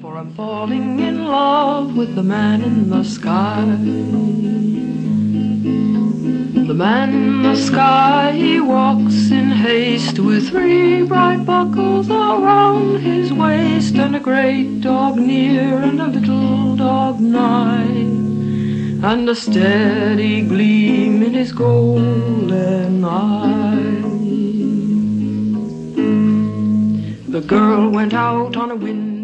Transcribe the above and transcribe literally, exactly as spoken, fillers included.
For I'm falling in love with the man in the sky. The man in the sky, he walks in haste with three bright buckles around his waist, and a great dog near and a little dog nigh, and a steady gleam in his golden eye. The girl went out on a window